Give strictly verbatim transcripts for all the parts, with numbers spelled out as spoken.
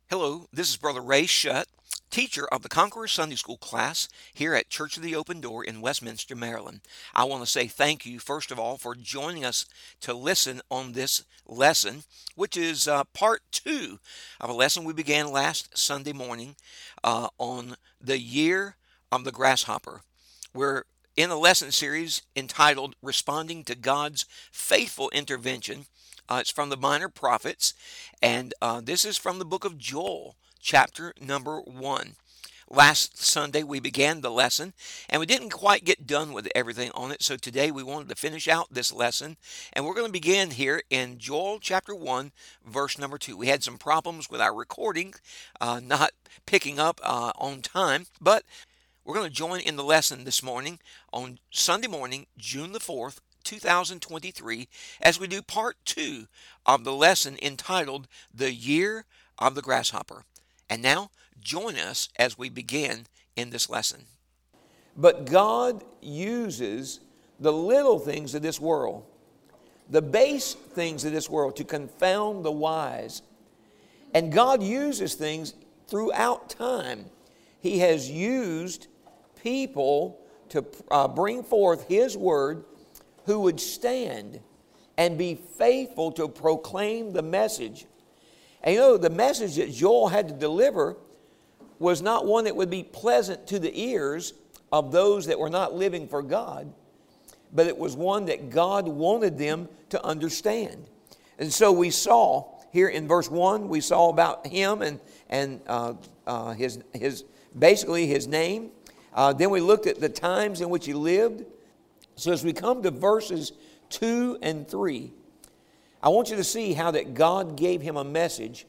Hello, this is Brother Ray Shutt, teacher of the Conqueror Sunday School class here at Church of the Open Door in Westminster, Maryland. I want to say thank you, first of all, for joining us to listen on this lesson, which is uh, part two of a lesson we began last Sunday morning uh, on the year of the grasshopper. We're in a lesson series entitled Responding to God's Faithful Intervention. Uh, it's from the Minor Prophets, and uh, this is from the book of Joel, chapter number one. Last Sunday we began the lesson, and we didn't quite get done with everything on it, so today we wanted to finish out this lesson, and we're going to begin here in Joel chapter one, verse number two. We had some problems with our recording, uh, not picking up uh, on time, but we're going to join in the lesson this morning on Sunday morning, June the fourth, two thousand twenty-three, as we do part two of the lesson entitled The Year of the Grasshopper. And now, join us as we begin in this lesson. But God uses the little things of this world, the base things of this world, to confound the wise. And God uses things throughout time. He has used people to uh, bring forth His word who would stand and be faithful to proclaim the message. And you know, the message that Joel had to deliver was not one that would be pleasant to the ears of those that were not living for God, but it was one that God wanted them to understand. And so we saw here in verse one, we saw about him and, and uh, uh, his, his, basically his name. Uh, then we looked at the times in which he lived. So as we come to verses two and three, I want you to see how that God gave him a message.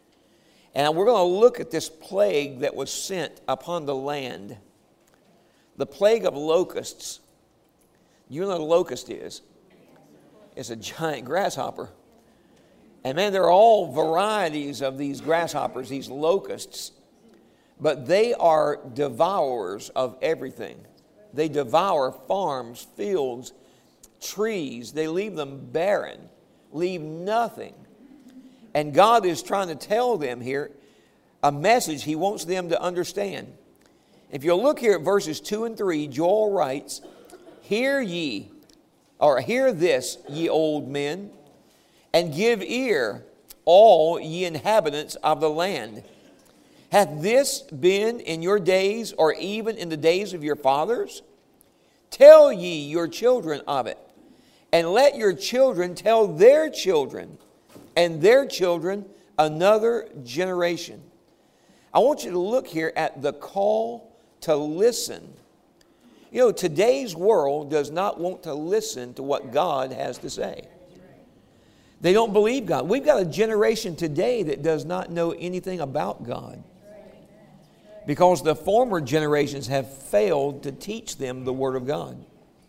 And we're going to look at this plague that was sent upon the land. The plague of locusts. You know what a locust is? It's a giant grasshopper. And man, there are all varieties of these grasshoppers, these locusts. But they are devourers of everything. They devour farms, fields, trees. They leave them barren, leave nothing. And God is trying to tell them here a message He wants them to understand. If you'll look here at verses two and three, Joel writes, Hear ye, or hear this, ye old men, and give ear, all ye inhabitants of the land. Hath this been in your days, or even in the days of your fathers? Tell ye your children of it, and let your children tell their children, and their children another generation. I want you to look here at the call to listen. You know, today's world does not want to listen to what God has to say. They don't believe God. We've got a generation today that does not know anything about God, because the former generations have failed to teach them the Word of God.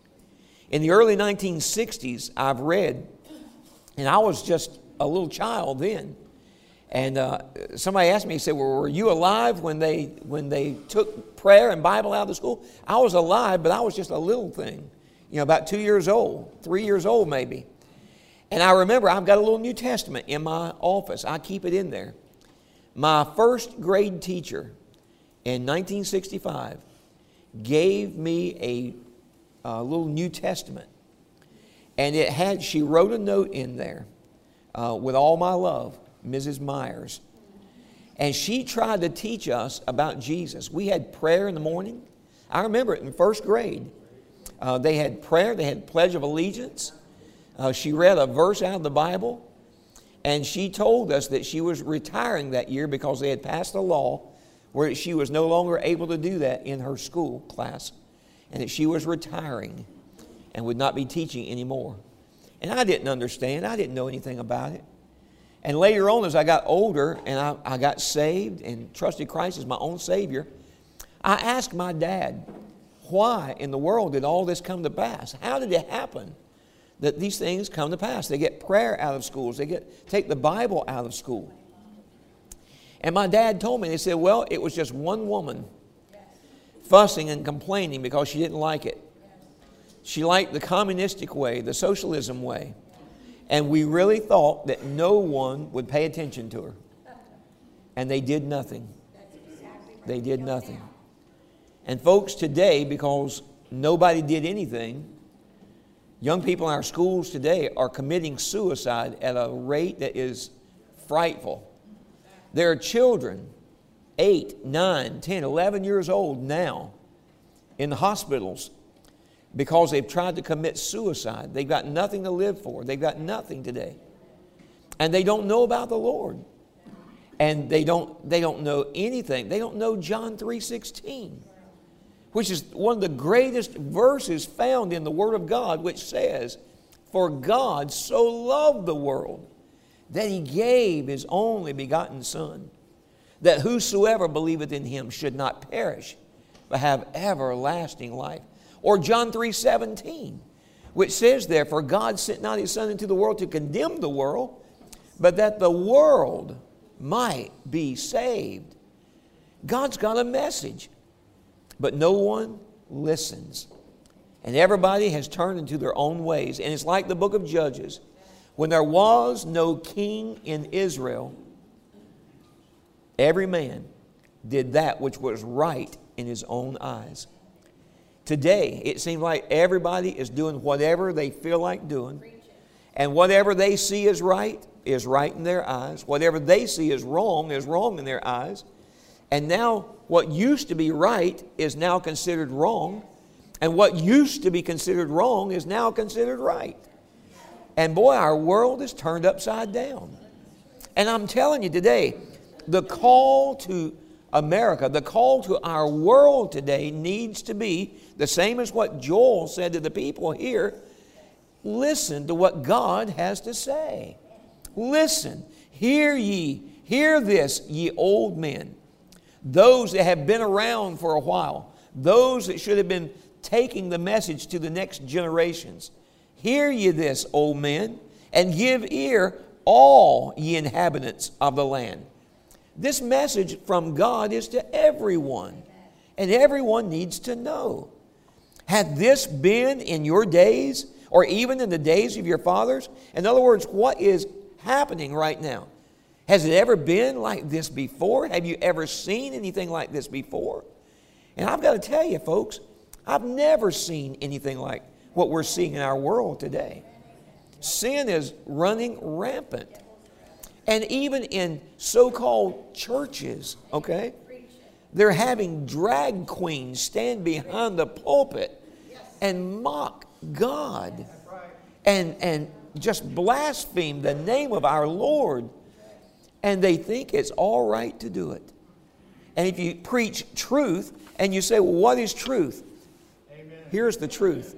In the early nineteen sixties, I've read, and I was just a little child then, and uh, somebody asked me, he said, well, were you alive when they, when they took prayer and Bible out of the school? I was alive, but I was just a little thing, you know, about two years old, three years old maybe. And I remember I've got a little New Testament in my office. I keep it in there. My first grade teacher in nineteen sixty-five gave me a, a little New Testament, and it had, she wrote a note in there, uh, with all my love, Missus Myers, and she tried to teach us about Jesus. We had prayer in the morning. I remember it in first grade. Uh, they had prayer, they had Pledge of Allegiance. Uh, she read a verse out of the Bible, and she told us that she was retiring that year because they had passed a law where she was no longer able to do that in her school class, and that she was retiring and would not be teaching anymore. And I didn't understand. I didn't know anything about it. And later on, as I got older and I, I got saved and trusted Christ as my own Savior, I asked my dad, why in the world did all this come to pass? How did it happen that these things come to pass? They get prayer out of schools. They get take the Bible out of school. And my dad told me, he said, well, it was just one woman fussing and complaining because she didn't like it. She liked the communistic way, the socialism way. And we really thought that no one would pay attention to her. and they did nothing. They did nothing. And folks, today, because nobody did anything, young people in our schools today are committing suicide at a rate that is frightful. There are children, eight, nine, ten, eleven years old now, in the hospitals because they've tried to commit suicide. They've got nothing to live for. They've got nothing today. And they don't know about the Lord. And they don't, they don't know anything. They don't know John three sixteen, which is one of the greatest verses found in the Word of God, which says, "For God so loved the world that He gave His only begotten Son, that whosoever believeth in Him should not perish, but have everlasting life." Or John three seventeen, which says there, "For God sent not His Son into the world to condemn the world, but that the world might be saved." God's got a message, but no one listens. And everybody has turned into their own ways. And it's like the book of Judges. When there was no king in Israel, every man did that which was right in his own eyes. Today, it seems like everybody is doing whatever they feel like doing. And whatever they see as right is right in their eyes. Whatever they see as wrong is wrong in their eyes. And now what used to be right is now considered wrong. And what used to be considered wrong is now considered right. And boy, our world is turned upside down. And I'm telling you today, the call to America, the call to our world today needs to be the same as what Joel said to the people here. Listen to what God has to say. Listen, hear ye, hear this, ye old men. Those that have been around for a while, those that should have been taking the message to the next generations. Hear ye this, old men, and give ear, all ye inhabitants of the land. This message from God is to everyone, and everyone needs to know. Had this been in your days, or even in the days of your fathers? In other words, what is happening right now? Has it ever been like this before? Have you ever seen anything like this before? And I've got to tell you, folks, I've never seen anything like what we're seeing in our world today. Sin is running rampant. And even in so-called churches, okay, they're having drag queens stand behind the pulpit and mock God and, and just blaspheme the name of our Lord. And they think it's all right to do it. And if you preach truth and you say, well, what is truth? Amen. Here's the truth.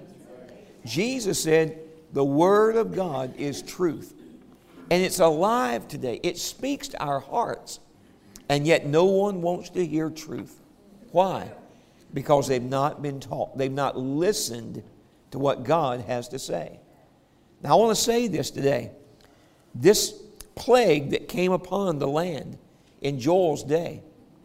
Jesus said, the Word of God is truth. And it's alive today. It speaks to our hearts. And yet no one wants to hear truth. Why? Because they've not been taught. They've not listened to what God has to say. Now I want to say this today. This plague that came upon the land in Joel's day,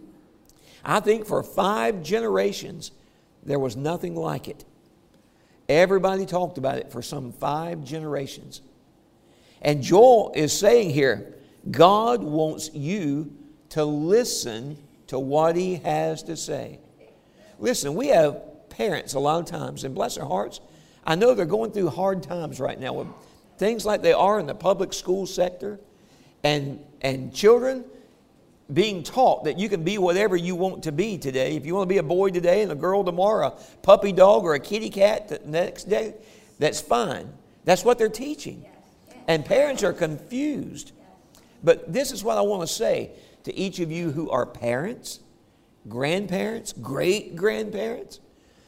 I think for five generations there was nothing like it. Everybody talked about it for some five generations. And Joel is saying here, God wants you to listen to what He has to say. Listen, we have parents a lot of times, and bless their hearts, I know they're going through hard times right now with things like they are in the public school sector, and, and children being taught that you can be whatever you want to be today. If you want to be a boy today and a girl tomorrow, a puppy dog or a kitty cat the next day, that's fine. That's what they're teaching. And parents are confused. But this is what I want to say to each of you who are parents, grandparents, great-grandparents.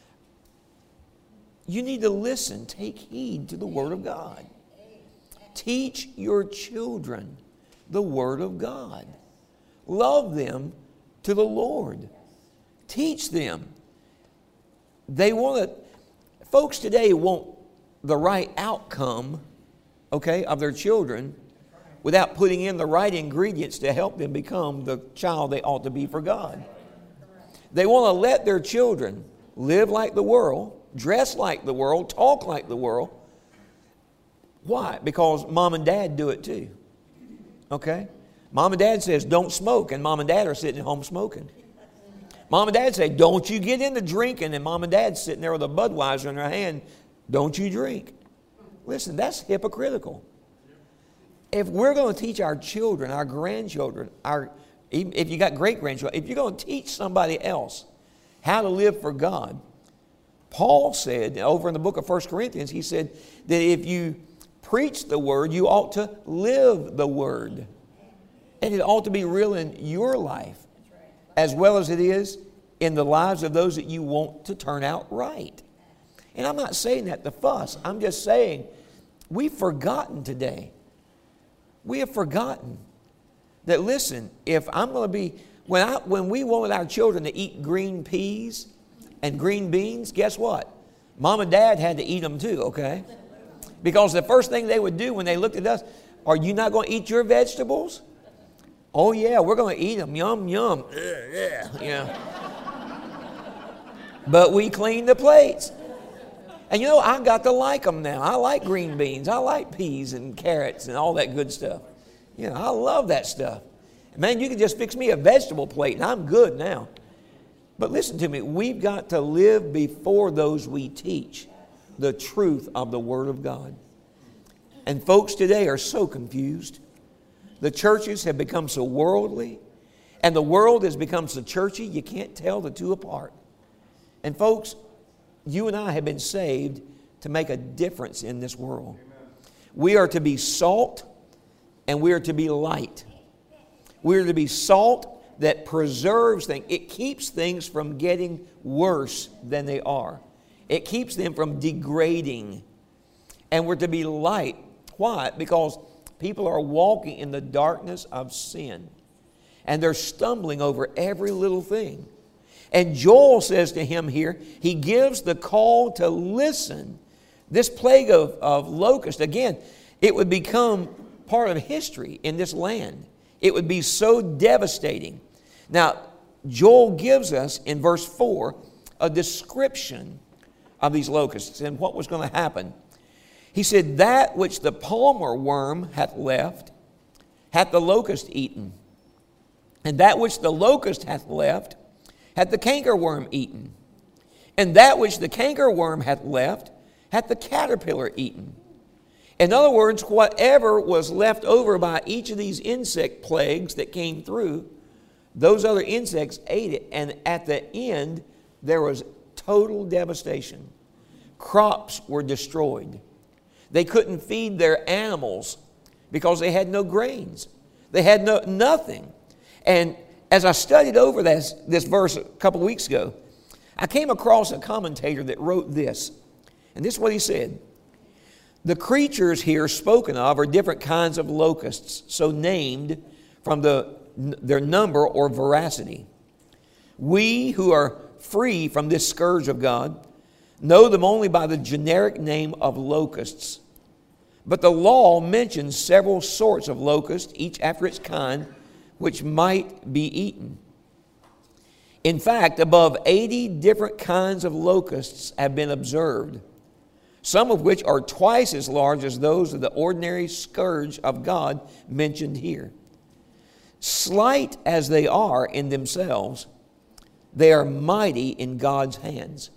You need to listen, take heed to the Word of God. Teach your children the Word of God. Love them to the Lord. Teach them. They want to, folks today want the right outcome, okay, of their children without putting in the right ingredients to help them become the child they ought to be for God. They want to let their children live like the world, dress like the world, talk like the world. Why? Because mom and dad do it too. Okay? Mom and dad says, don't smoke, and mom and dad are sitting at home smoking. Mom and dad say, don't you get into drinking, and mom and dad sitting there with a Budweiser in their hand, don't you drink. Listen, that's hypocritical. If we're going to teach our children, our grandchildren, our even if you got great-grandchildren, if you're going to teach somebody else how to live for God, Paul said over in the book of First Corinthians, he said that if you preach the word, you ought to live the word. And it ought to be real in your life as well as it is in the lives of those that you want to turn out right. And I'm not saying that to fuss. I'm just saying we've forgotten today. We have forgotten that, listen, if I'm going to be, when, I, when we wanted our children to eat green peas and green beans, guess what? Mom and dad had to eat them too, okay? Because the first thing they would do when they looked at us, are you not going to eat your vegetables? Oh yeah, we're going to eat them. Yum, yum. Ugh, ugh, you know. But we cleaned the plates. And you know, I got to like them now. I like green beans. I like peas and carrots and all that good stuff. You know, I love that stuff. Man, you can just fix me a vegetable plate and I'm good now. But listen to me, we've got to live before those we teach the truth of the Word of God. And folks today are so confused. The churches have become so worldly, and the world has become so churchy, you can't tell the two apart. And folks, you and I have been saved to make a difference in this world. We are to be salt, and we are to be light. We are to be salt that preserves things. It keeps things from getting worse than they are. It keeps them from degrading. And we're to be light. Why? Because people are walking in the darkness of sin. And they're stumbling over every little thing. And Joel says to him here, he gives the call to listen. This plague of, of locusts, again, it would become part of history in this land. It would be so devastating. Now, Joel gives us in verse four a description of these locusts and what was going to happen. He said, that which the palmer worm hath left, hath the locust eaten. And that which the locust hath left, hath the cankerworm eaten. And that which the cankerworm hath left, hath the caterpillar eaten. In other words, whatever was left over by each of these insect plagues that came through, those other insects ate it. And at the end, there was total devastation. Crops were destroyed. They couldn't feed their animals because they had no grains. They had no nothing. And as I studied over this, this verse a couple weeks ago, I came across a commentator that wrote this. And this is what he said. The creatures here spoken of are different kinds of locusts, so named from the, their number or veracity. We who are free from this scourge of God know them only by the generic name of locusts. But the law mentions several sorts of locusts, each after its kind, which might be eaten. In fact, above eighty different kinds of locusts have been observed, some of which are twice as large as those of the ordinary scourge of God mentioned here. Slight as they are in themselves, they are mighty in God's hands.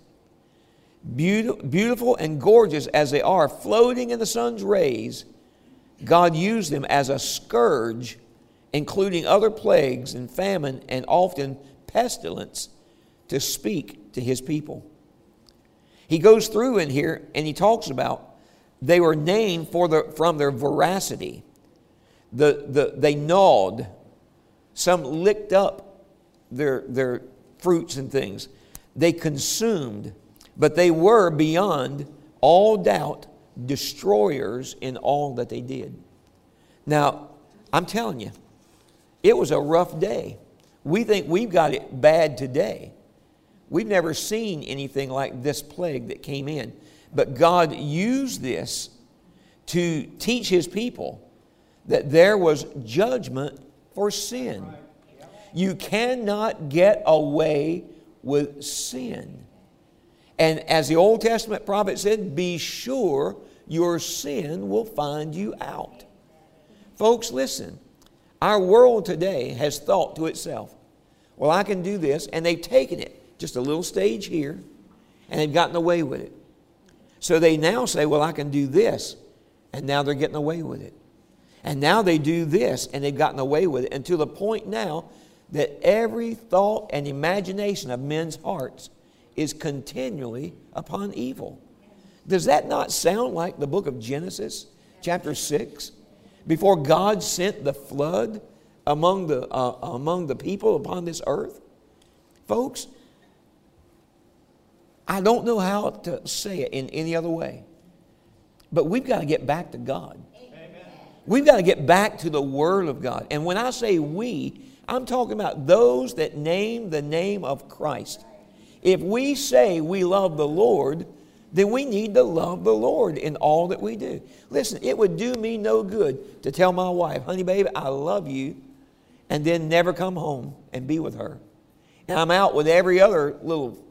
Beautiful and gorgeous as they are, floating in the sun's rays, God used them as a scourge, including other plagues and famine and often pestilence, to speak to His people. He goes through in here and he talks about they were named for the, from their voracity. The, the, they gnawed. Some licked up their, their fruits and things. They consumed. But they were beyond all doubt destroyers in all that they did. Now, I'm telling you, it was a rough day. We think we've got it bad today. We've never seen anything like this plague that came in. But God used this to teach His people that there was judgment for sin. You cannot get away with sin. And as the Old Testament prophet said, be sure your sin will find you out. Folks, listen. Our world today has thought to itself, well, I can do this, and they've taken it just a little stage here, and they've gotten away with it. So they now say, well, I can do this, and now they're getting away with it. And now they do this, and they've gotten away with it, and to the point now that every thought and imagination of men's hearts is continually upon evil. Does that not sound like the book of Genesis, chapter six? Before God sent the flood among the, uh, among the people upon this earth? Folks, I don't know how to say it in any other way, but we've got to get back to God. Amen. We've got to get back to the Word of God. And when I say we, I'm talking about those that name the name of Christ. If we say we love the Lord, then we need to love the Lord in all that we do. Listen, it would do me no good to tell my wife, honey, baby, I love you, and then never come home and be with her. And I'm out with every other little,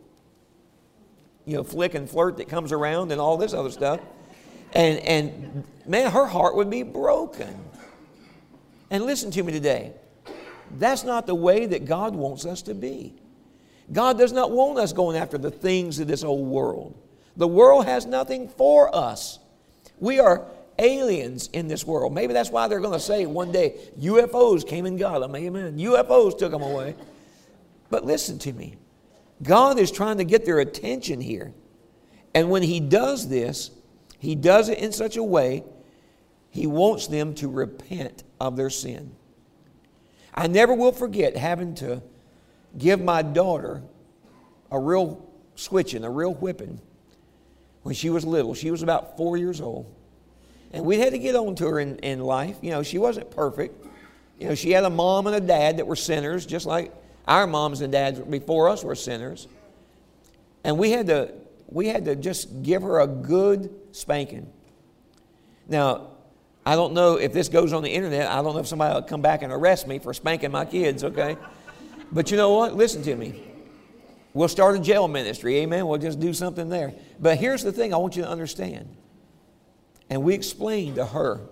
you know, flick and flirt that comes around and all this other stuff. And, and man, her heart would be broken. And listen to me today. That's not the way that God wants us to be. God does not want us going after the things of this old world. The world has nothing for us. We are aliens in this world. Maybe that's why they're going to say one day, U F Os came and got them. Amen. U F Os took them away. But listen to me. God is trying to get their attention here. And when He does this, He does it in such a way, He wants them to repent of their sin. I never will forget having to give my daughter a real switching, a real whipping when she was little. She was about four years old. And we had to get on to her in, in life. You know, she wasn't perfect. You know, she had a mom and a dad that were sinners, just like our moms and dads before us were sinners. And we had to, we had to just give her a good spanking. Now, I don't know if this goes on the internet. I don't know if somebody will come back and arrest me for spanking my kids, okay? But you know what? Listen to me. We'll start a jail ministry, amen? We'll just do something there. But here's the thing I want you to understand. And we explained to her.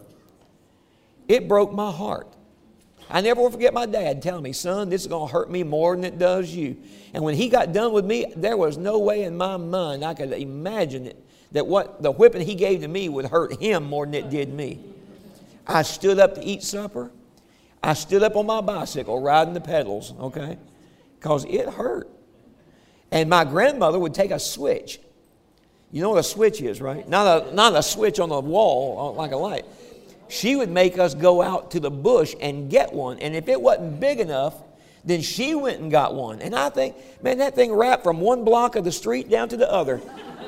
It broke my heart. I never will forget my dad telling me, son, this is going to hurt me more than it does you. And when he got done with me, there was no way in my mind I could imagine it, that what the whipping he gave to me would hurt him more than it did me. I stood up to eat supper. I stood up on my bicycle riding the pedals, okay, because it hurt. And my grandmother would take a switch. You know what a switch is, right? Not a, not a switch on the wall like a light. She would make us go out to the bush and get one. And if it wasn't big enough, then she went and got one. And I think, man, that thing wrapped from one block of the street down to the other.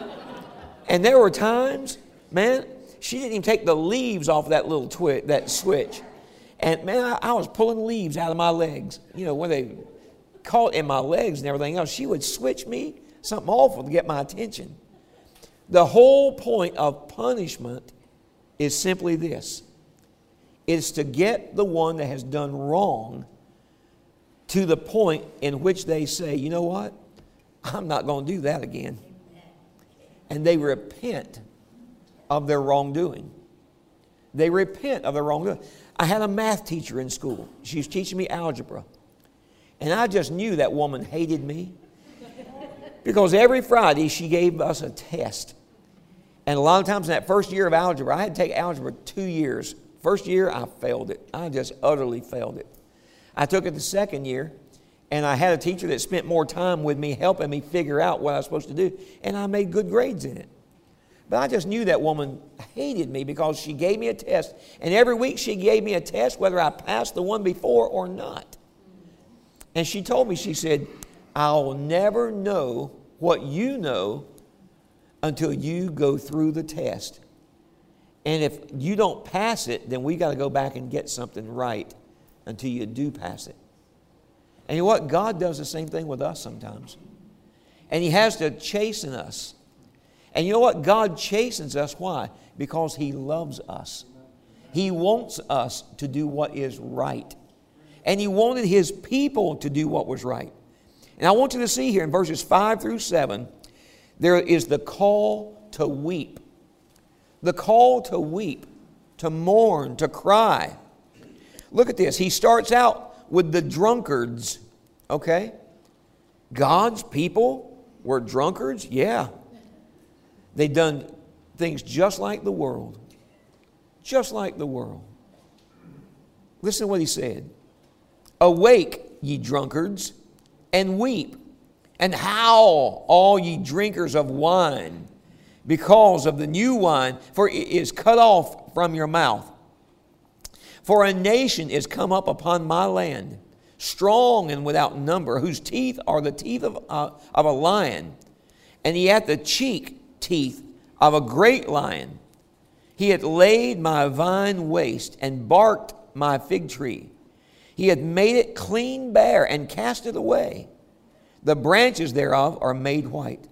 And there were times, man, she didn't even take the leaves off that little twi- that switch. And man, I, I was pulling leaves out of my legs. You know, when they caught in my legs and everything else, she would switch me something awful to get my attention. The whole point of punishment is simply this. It's to get the one that has done wrong to the point in which they say, you know what? I'm not going to do that again. And they repent of their wrongdoing. They repent of their wrongdoing. I had a math teacher in school. She was teaching me algebra. And I just knew that woman hated me. Because every Friday she gave us a test. And a lot of times in that first year of algebra, I had to take algebra two years. First year, I failed it. I just utterly failed it. I took it the second year, and I had a teacher that spent more time with me helping me figure out what I was supposed to do, and I made good grades in it. But I just knew that woman hated me because she gave me a test, and every week she gave me a test whether I passed the one before or not. And she told me, she said, I'll never know what you know until you go through the test. And if you don't pass it, then we got to go back and get something right until you do pass it. And you know what? God does the same thing with us sometimes. And He has to chasten us. And you know what? God chastens us. Why? Because He loves us. He wants us to do what is right. And He wanted His people to do what was right. And I want you to see here in verses five through seven, there is the call to weep. The call to weep, to mourn, to cry. Look at this. He starts out with the drunkards, okay? God's people were drunkards? Yeah. They'd done things just like the world. Just like the world. Listen to what he said. Awake, ye drunkards, and weep, and howl, all ye drinkers of wine, because of the new wine, for it is cut off from your mouth. For a nation is come up upon my land, strong and without number, whose teeth are the teeth of, uh, of a lion, and he hath the cheek teeth of a great lion. He hath laid my vine waste, and barked my fig tree. He hath made it clean bare, and cast it away. The branches thereof are made white.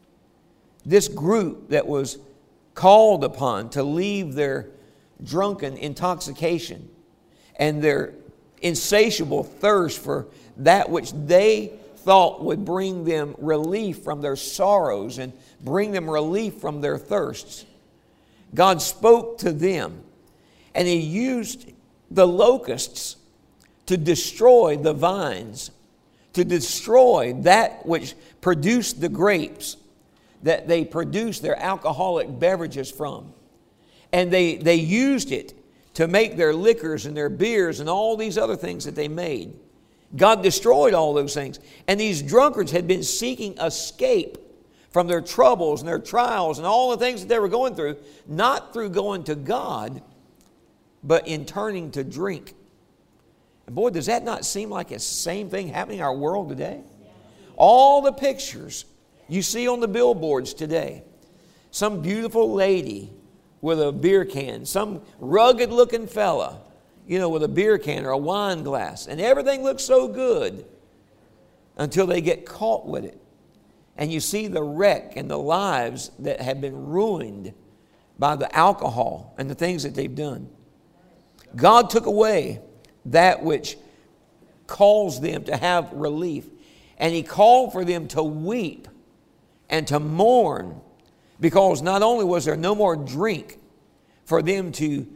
This group that was called upon to leave their drunken intoxication and their insatiable thirst for that which they thought would bring them relief from their sorrows and bring them relief from their thirsts. God spoke to them, and He used the locusts to destroy the vines, to destroy that which produced the grapes that they produced their alcoholic beverages from. And they, they used it to make their liquors and their beers and all these other things that they made. God destroyed all those things. And these drunkards had been seeking escape from their troubles and their trials and all the things that they were going through, not through going to God, but in turning to drink. And boy, does that not seem like it's the same thing happening in our world today? All the pictures you see on the billboards today. Some beautiful lady with a beer can. Some rugged-looking fella, you know, with a beer can or a wine glass. And everything looks so good until they get caught with it. And you see the wreck and the lives that have been ruined by the alcohol and the things that they've done. God took away that which caused them to have relief. And He called for them to weep and to mourn, because not only was there no more drink for them to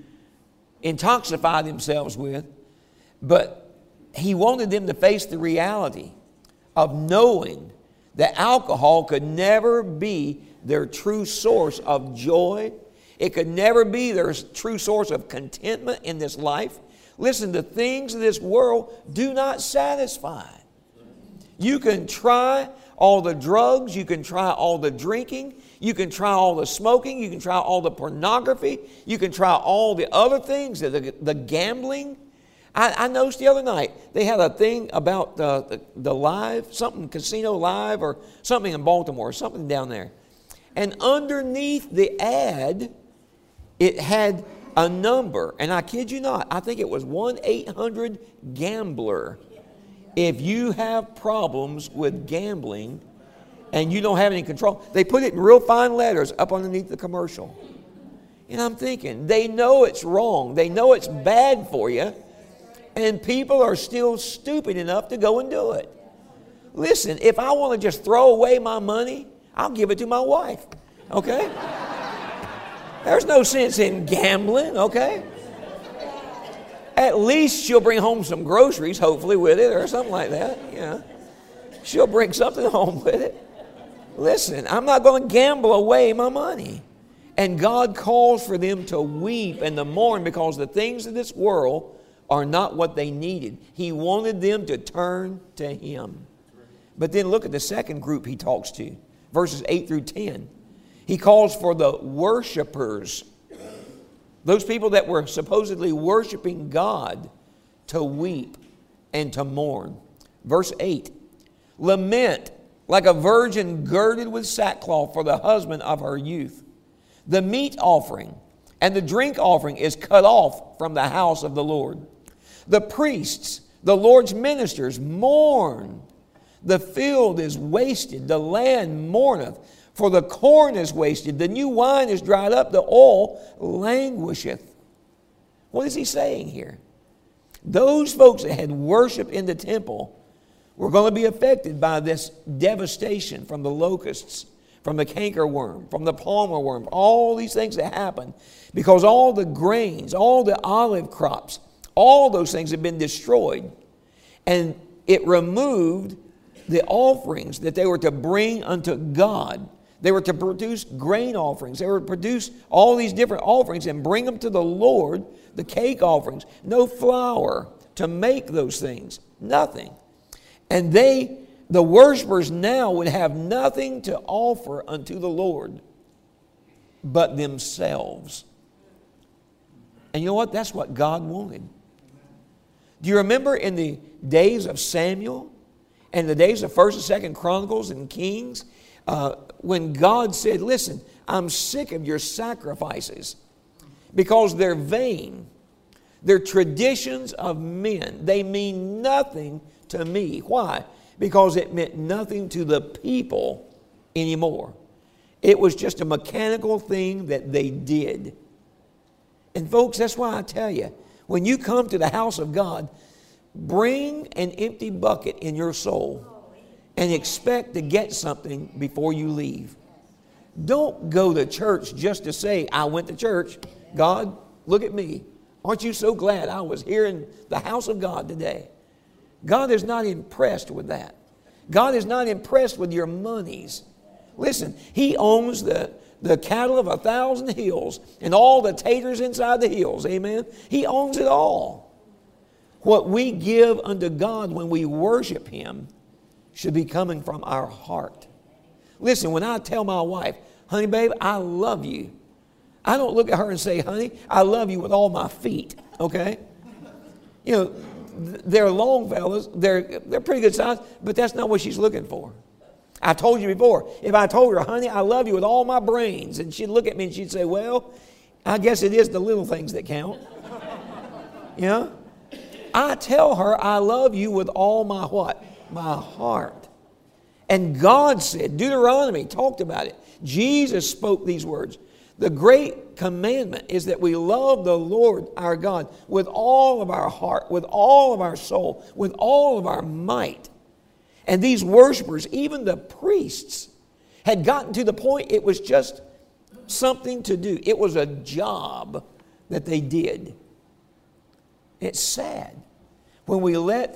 intoxify themselves with, but He wanted them to face the reality of knowing that alcohol could never be their true source of joy. It could never be their true source of contentment in this life. Listen, the things of this world do not satisfy. You can try all the drugs, you can try all the drinking, you can try all the smoking, you can try all the pornography, you can try all the other things, the, the gambling. I, I noticed the other night, they had a thing about the, the, the live, something, Casino Live or something in Baltimore, something down there. And underneath the ad, it had a number, and I kid you not, I think it was one eight hundred gambler. If you have problems with gambling and you don't have any control, they put it in real fine letters up underneath the commercial. And I'm thinking, they know it's wrong. They know it's bad for you. And people are still stupid enough to go and do it. Listen, if I want to just throw away my money, I'll give it to my wife. Okay? There's no sense in gambling, okay? At least she'll bring home some groceries, hopefully, with it or something like that. You know, she'll bring something home with it. Listen, I'm not going to gamble away my money. And God calls for them to weep and to mourn because the things of this world are not what they needed. He wanted them to turn to Him. But then look at the second group He talks to, verses eight through ten. He calls for the worshipers, those people that were supposedly worshiping God, to weep and to mourn. Verse eight, lament like a virgin girded with sackcloth for the husband of her youth. The meat offering and the drink offering is cut off from the house of the Lord. The priests, the Lord's ministers, mourn. The field is wasted, the land mourneth, for the corn is wasted, the new wine is dried up, the oil languisheth. What is he saying here? Those folks that had worship in the temple were going to be affected by this devastation from the locusts, from the cankerworm, from the palmer worm, all these things that happened, because all the grains, all the olive crops, All those things have been destroyed. And it removed the offerings that they were to bring unto God. They were to produce grain offerings. They were to produce all these different offerings and bring them to the Lord, the cake offerings. No flour to make those things. Nothing. And they, the worshipers now would have nothing to offer unto the Lord but themselves. And you know what? That's what God wanted. Do you remember in the days of Samuel and the days of First and Second Chronicles and Kings, uh, when God said, listen, I'm sick of your sacrifices because they're vain. They're traditions of men. They mean nothing to me. Why? Because it meant nothing to the people anymore. It was just a mechanical thing that they did. And folks, that's why I tell you, when you come to the house of God, bring an empty bucket in your soul and expect to get something before you leave. Don't go to church just to say, I went to church. God, look at me. Aren't you so glad I was here in the house of God today? God is not impressed with that. God is not impressed with your monies. Listen, He owns the, the cattle of a thousand hills and all the taters inside the hills. Amen? He owns it all. What we give unto God when we worship Him should be coming from our heart. Listen, when I tell my wife, honey, babe, I love you, I don't look at her and say, honey, I love you with all my feet, okay? You know, they're long fellas, they're, they're pretty good size, but that's not what she's looking for. I told you before, if I told her, honey, I love you with all my brains, and she'd look at me and she'd say, well, I guess it is the little things that count. You know? I tell her I love you with all my what? My heart. And God said, Deuteronomy talked about it. Jesus spoke these words. The great commandment is that we love the Lord our God with all of our heart, with all of our soul, with all of our might. And these worshipers, even the priests, had gotten to the point it was just something to do. It was a job that they did. It's sad when we let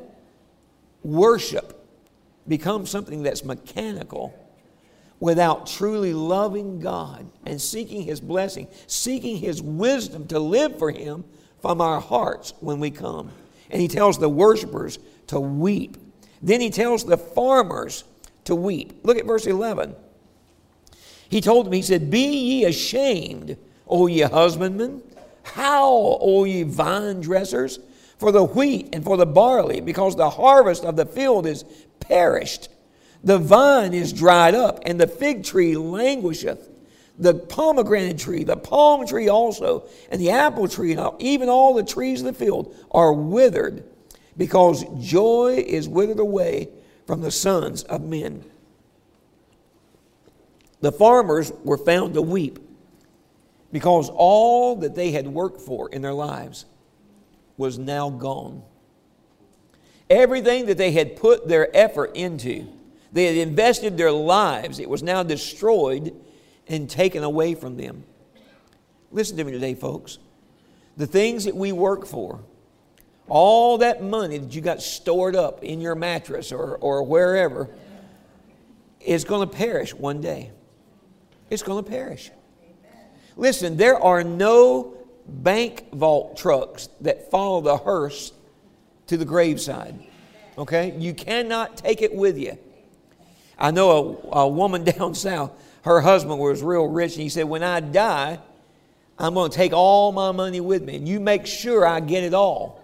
worship become something that's mechanical without truly loving God and seeking His blessing, seeking His wisdom to live for Him from our hearts when we come. And He tells the worshipers to weep. Then He tells the farmers to weep. Look at verse eleven. He told them, He said, be ye ashamed, O ye husbandmen. Howl, O ye vine dressers, for the wheat and for the barley, because the harvest of the field is perished. The vine is dried up, and the fig tree languisheth. The pomegranate tree, the palm tree also, and the apple tree, and even all the trees of the field are withered, because joy is withered away from the sons of men. The farmers were found to weep, because all that they had worked for in their lives was now gone. Everything that they had put their effort into, they had invested their lives, it was now destroyed and taken away from them. Listen to me today, folks. The things that we work for, all that money that you got stored up in your mattress or, or wherever, is going to perish one day. It's going to perish. Listen, there are no bank vault trucks that follow the hearse to the graveside. Okay? You cannot take it with you. I know a, a woman down south, her husband was real rich, and he said, when I die, I'm going to take all my money with me, and you make sure I get it all.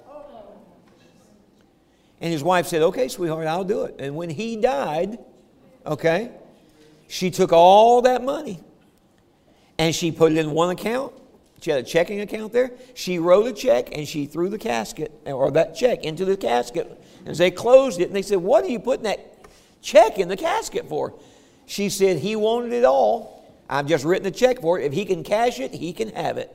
And his wife said, okay, sweetheart, I'll do it. And when he died, okay, she took all that money, and she put it in one account. She had a checking account there. She wrote a check, and she threw the casket, or that check, into the casket. And they closed it, and they said, what are you putting that check in the casket for? She said, he wanted it all. I've just written a check for it. If he can cash it, he can have it.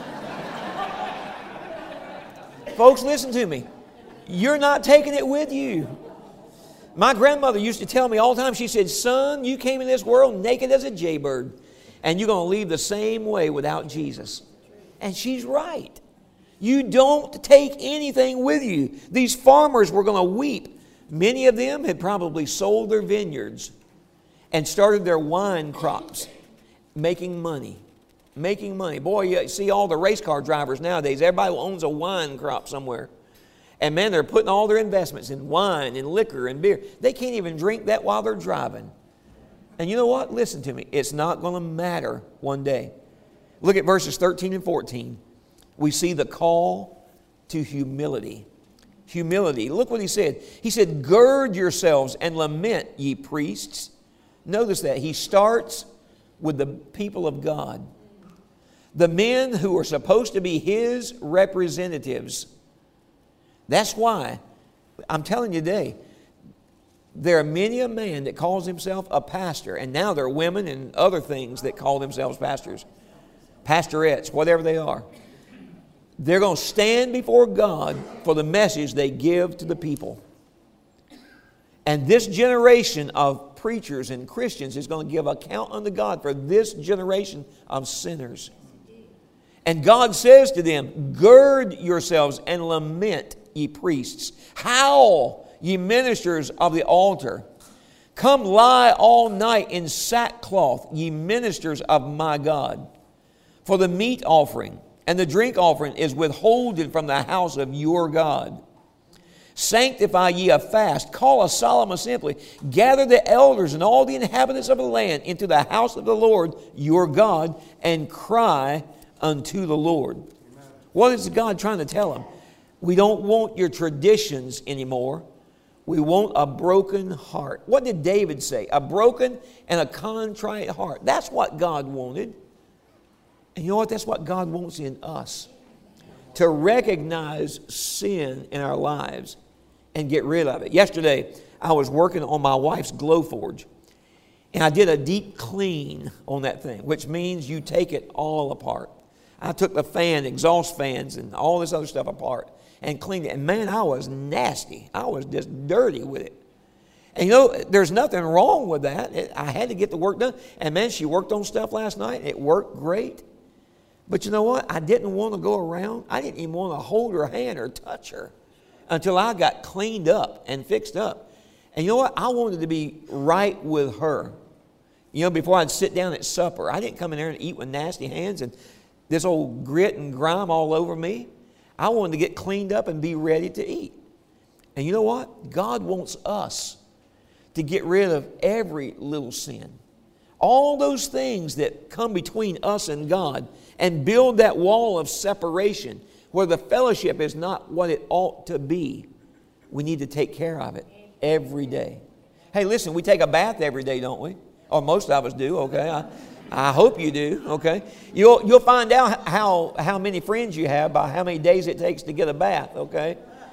Folks, listen to me. You're not taking it with you. My grandmother used to tell me all the time, she said, son, you came in this world naked as a jaybird, and you're going to leave the same way without Jesus. And she's right. You don't take anything with you. These farmers were going to weep. Many of them had probably sold their vineyards and started their wine crops, making money. Making money. Boy, you see all the race car drivers nowadays. Everybody owns a wine crop somewhere. And man, they're putting all their investments in wine and liquor and beer. They can't even drink that while they're driving. And you know what? Listen to me. It's not going to matter one day. Look at verses thirteen and fourteen. We see the call to humility. Humility. Look what he said. He said, gird yourselves and lament, ye priests. Notice that. He starts with the people of God. The men who are supposed to be His representatives. That's why, I'm telling you today, there are many a man that calls himself a pastor, and now there are women and other things that call themselves pastors, pastorettes, whatever they are. They're going to stand before God for the message they give to the people. And this generation of preachers and Christians is going to give account unto God for this generation of sinners. And God says to them, gird yourselves and lament, ye priests. Howl, ye ministers of the altar. Come lie all night in sackcloth, ye ministers of my God. For the meat offering and the drink offering is withholden from the house of your God. Sanctify ye a fast, call a solemn assembly, gather the elders and all the inhabitants of the land into the house of the Lord your God, and cry unto the Lord. Amen. What is God trying to tell them? We don't want your traditions anymore. We want a broken heart. What did David say? A broken and a contrite heart. That's what God wanted. And you know what? That's what God wants in us. To recognize sin in our lives and get rid of it. Yesterday, I was working on my wife's Glowforge. And I did a deep clean on that thing, which means you take it all apart. I took the fan, exhaust fans, and all this other stuff apart and cleaned it. And man, I was nasty. I was just dirty with it. And you know, there's nothing wrong with that. It, I had to get the work done. And man, she worked on stuff last night. It worked great. But you know what? I didn't want to go around. I didn't even want to hold her hand or touch her until I got cleaned up and fixed up. And you know what? I wanted to be right with her. You know, before I'd sit down at supper, I didn't come in there and eat with nasty hands and this old grit and grime all over me. I wanted to get cleaned up and be ready to eat. And you know what? God wants us to get rid of every little sin. All those things that come between us and God, and build that wall of separation where the fellowship is not what it ought to be. We need to take care of it every day. Hey, listen, we take a bath every day, don't we? Or most of us do, okay? I, I hope you do, okay? You'll, you'll find out how, how many friends you have by how many days it takes to get a bath, okay?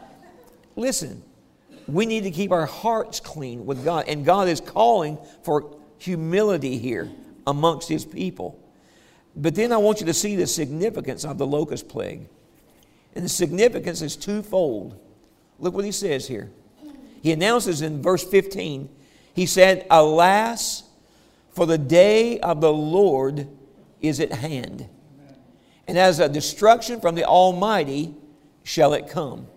Listen, we need to keep our hearts clean with God. And God is calling for humility here amongst His people. But then I want you to see the significance of the locust plague. And the significance is twofold. Look what he says here. He announces in verse fifteen, he said, alas, for the day of the Lord is at hand. And as a destruction from the Almighty shall it come.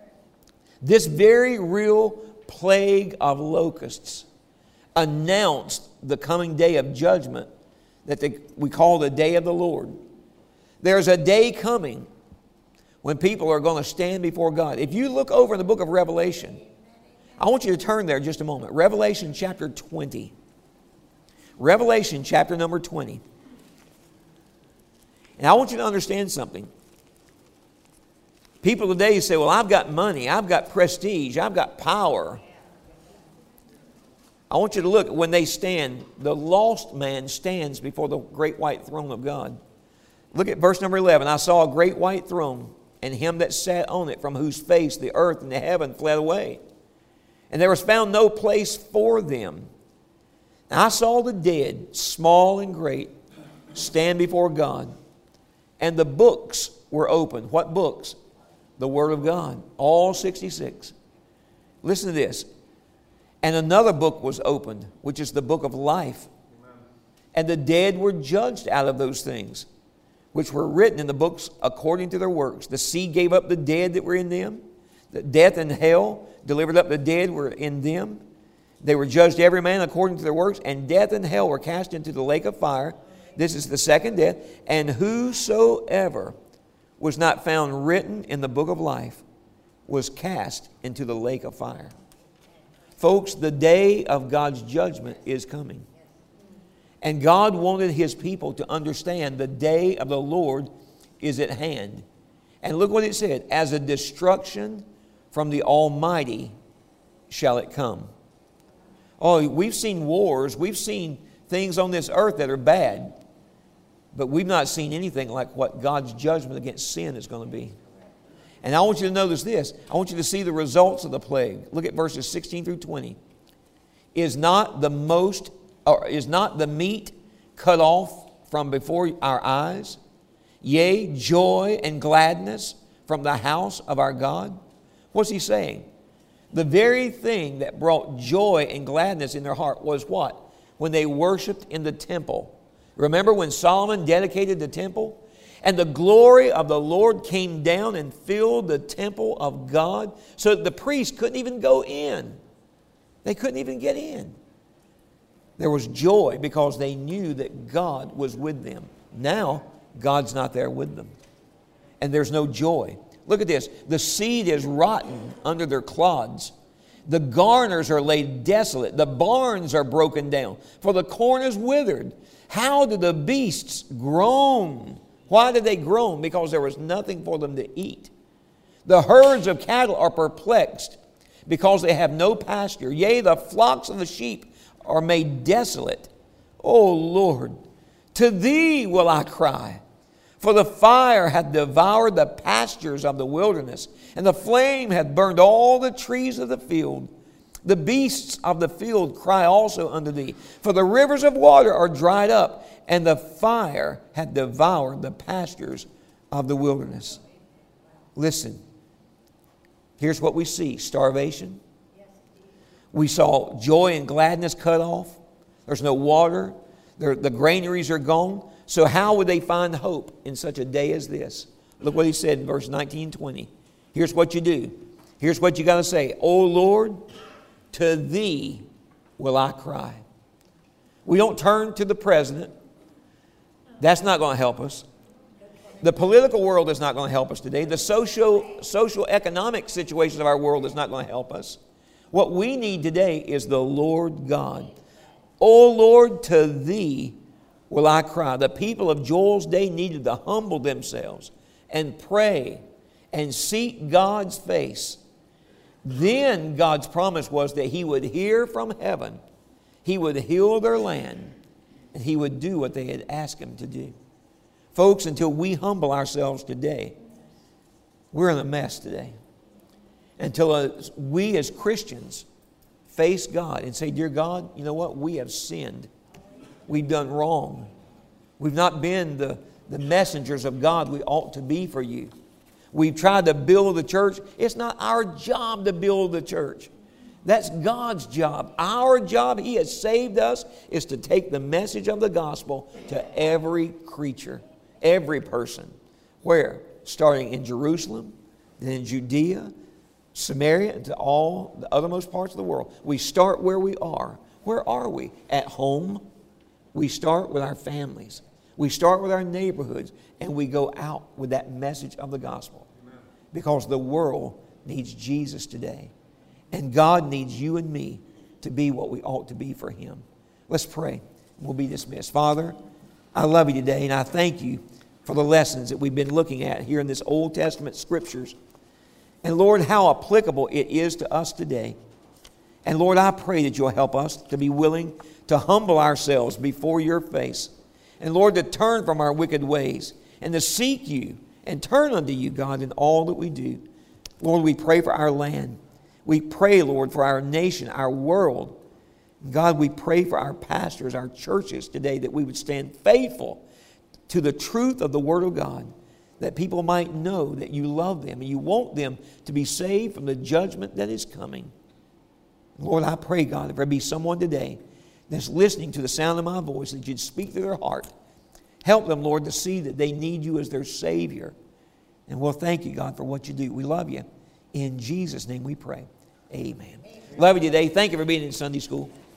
This very real plague of locusts announced the coming day of judgment that they, we call the day of the Lord. There's a day coming when people are going to stand before God. If you look over in the book of Revelation, I want you to turn there just a moment. Revelation chapter twenty. Revelation chapter number twenty. And I want you to understand something. People today say, well, I've got money, I've got prestige, I've got power. I want you to look, when they stand, the lost man stands before the great white throne of God. Look at verse number eleven. I saw a great white throne, and him that sat on it, from whose face the earth and the heaven fled away. And there was found no place for them. And I saw the dead, small and great, stand before God. And the books were opened. What books? The Word of God. All sixty-six. Listen to this. And another book was opened, which is the book of life. Amen. And the dead were judged out of those things, which were written in the books according to their works. The sea gave up the dead that were in them. The death and hell delivered up the dead were in them. They were judged every man according to their works, and death and hell were cast into the lake of fire. This is the second death. And whosoever was not found written in the book of life was cast into the lake of fire. Folks, the day of God's judgment is coming. And God wanted His people to understand the day of the Lord is at hand. And look what it said, as a destruction from the Almighty shall it come. Oh, we've seen wars, we've seen things on this earth that are bad, but we've not seen anything like what God's judgment against sin is going to be. And I want you to notice this. I want you to see the results of the plague. Look at verses sixteen through twenty. Is not the most, or is not the meat cut off from before our eyes? Yea, joy and gladness from the house of our God. What's he saying? The very thing that brought joy and gladness in their heart was what? When they worshiped in the temple. Remember when Solomon dedicated the temple? And the glory of the Lord came down and filled the temple of God, so that the priests couldn't even go in. They couldn't even get in. There was joy because they knew that God was with them. Now, God's not there with them. And there's no joy. Look at this. The seed is rotten under their clods. The garners are laid desolate. The barns are broken down, for the corn is withered. How did the beasts groan? Why did they groan? Because there was nothing for them to eat. The herds of cattle are perplexed because they have no pasture. Yea, the flocks of the sheep are made desolate. O Lord, to Thee will I cry. For the fire hath devoured the pastures of the wilderness, and the flame hath burned all the trees of the field. The beasts of the field cry also unto Thee, for the rivers of water are dried up, and the fire hath devoured the pastures of the wilderness. Listen, here's what we see. Starvation. We saw joy and gladness cut off. There's no water. The granaries are gone. So how would they find hope in such a day as this? Look what he said in verse nineteen, twenty. Here's what you do. Here's what you got to say. O Lord, to Thee will I cry. We don't turn to the president. That's not going to help us. The political world is not going to help us today. The social, social economic situations of our world is not going to help us. What we need today is the Lord God. O Lord, to Thee will I cry. The people of Joel's day needed to humble themselves and pray and seek God's face. Then God's promise was that He would hear from heaven, He would heal their land, and He would do what they had asked Him to do. Folks, until we humble ourselves today, we're in a mess today. Until uh, we as Christians face God and say, Dear God, you know what? We have sinned. We've done wrong. We've not been the, the messengers of God we ought to be for You. We've tried to build the church. It's not our job to build the church. That's God's job. Our job, He has saved us, is to take the message of the gospel to every creature, every person. Where? Starting in Jerusalem, then in Judea, Samaria, and to all the othermost parts of the world. We start where we are. Where are we? At home. We start with our families. We start with our neighborhoods, and we go out with that message of the gospel. Amen. Because the world needs Jesus today. And God needs you and me to be what we ought to be for Him. Let's pray. We'll be dismissed. Father, I love You today, and I thank You for the lessons that we've been looking at here in this Old Testament Scriptures. And Lord, how applicable it is to us today. And Lord, I pray that You'll help us to be willing to humble ourselves before Your face. And Lord, to turn from our wicked ways and to seek You and turn unto You, God, in all that we do. Lord, we pray for our land. We pray, Lord, for our nation, our world. God, we pray for our pastors, our churches today, that we would stand faithful to the truth of the Word of God, that people might know that You love them and You want them to be saved from the judgment that is coming. Lord, I pray, God, if there be someone today that's listening to the sound of my voice, that You'd speak to their heart Help them, Lord, to see that they need you as their Savior. And we'll thank you, God, for what you do. We love you. In Jesus' name we pray. Amen. Love you today. Thank you for being in Sunday school.